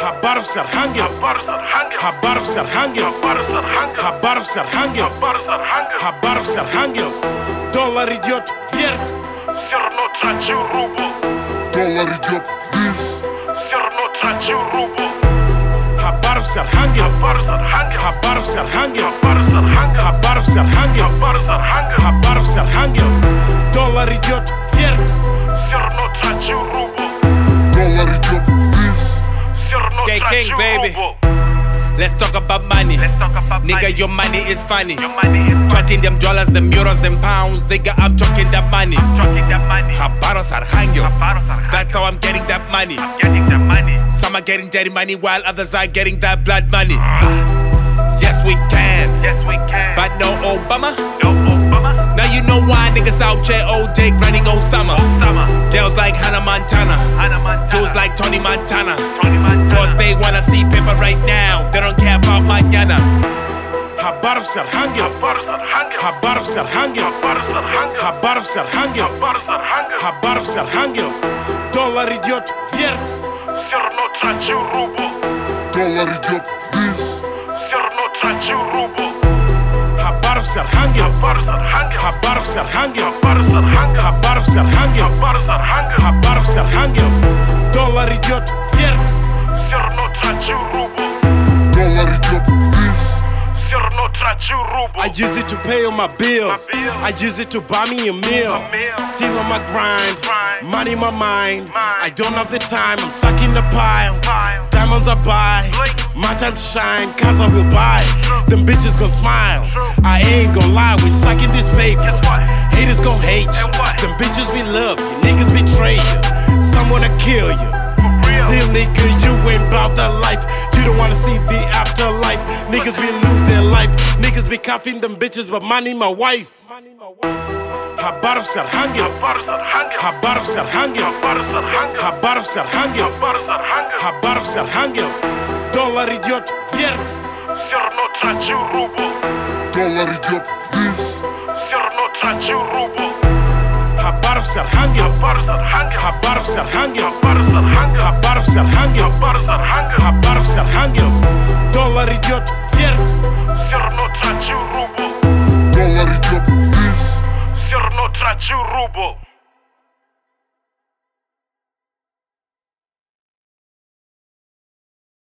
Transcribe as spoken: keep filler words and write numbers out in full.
Habaros Arhangels, Habaros Arhangels, Habaros Arhangels, Habaros Arhangels. Dollar idiot вверх, все равно трачу рубль. Доллар идет вниз, Все равно трачу рубль. Habaros Arhangels, Habaros Arhangels, Habaros Arhangels, Habaros Arhangels, Habaros Arhangels, Habaros Arhangels. Habaros Arhangels. Доллар идет вверх, Все равно трачу рубль. доллар идет вниз. Все равно Skate King, трачу baby. рубль. Let's talk about money. Let's talk about Nigga, money. your money is funny. Your money is Tracking them dollars, them euros, them pounds. Nigga, I'm talking that money. talking that money. Habaros Arhangels. Habaros Arhangels. That's how I'm getting that money. Getting that money. Some are getting dirty money while others are getting that blood money. Yes, we can. Yes, we can. But no Obama. No Obama. Now you know why niggas out here all day grinding Osama. Osama. Girls like Hannah Montana. Hannah Montana. Dudes like Tony Montana. Tony Montana. Cause they wanna see paper right now. They don't care about mañana. Habaros Arhangels, Habaros Arhangels. Habaros Arhangels, Habaros Arhangels. Habaros Arhangels, Habaros Arhangels. Habaros Arhangels. Доллар идет вверх, Все равно трачу рубль. Доллар идет вниз, Все равно трачу рубль. Habaros Arhangels, Habaros Arhangels. Habaros Arhangels, Habaros Arhangels. Habaros Arhangels, Habaros Arhangels. Habaros Arhangels. Доллар идет вверх, Все равно трачу рубль. доллар идет вниз. Все равно трачу рубль. I use it to pay all my bills. My bills. I use it to buy me a meal. A meal. Still on my grind, Grind. money in my mind. Mind. I don't have the time, I'm sucking the pile. Pile. Diamonds I buy, Blink. my time to shine, cause I will buy. True. Them bitches gon' smile. True. I ain't gon' lie, we sucking this paper. Guess what? Haters gon' hate you. And what? Them bitches we love, you niggas betray you. Some wanna kill you. For real. Real nigga, you ain't bout that life. You don't wanna see the afterlife. Niggas be lose their life. Niggas be cuffing them bitches, but money my wife. Habaros Arhangels, Habaros Arhangels. Habaros Arhangels, Habaros Arhangels. Habaros Arhangels, Habaros Arhangels. Habaros Arhangels. Доллар идет вверх, Все равно трачу рубль. Доллар идет вниз, Все равно трачу рубль. Habaros Arhangels, Habaros Arhangels. Habaros Arhangels, Habaros Arhangels. Habaros Arhangels, Habaros Arhangels. Habaros Arhangels. Доллар идет вверх, Все равно трачу рубль. доллар идет вниз. Все равно трачу рубль.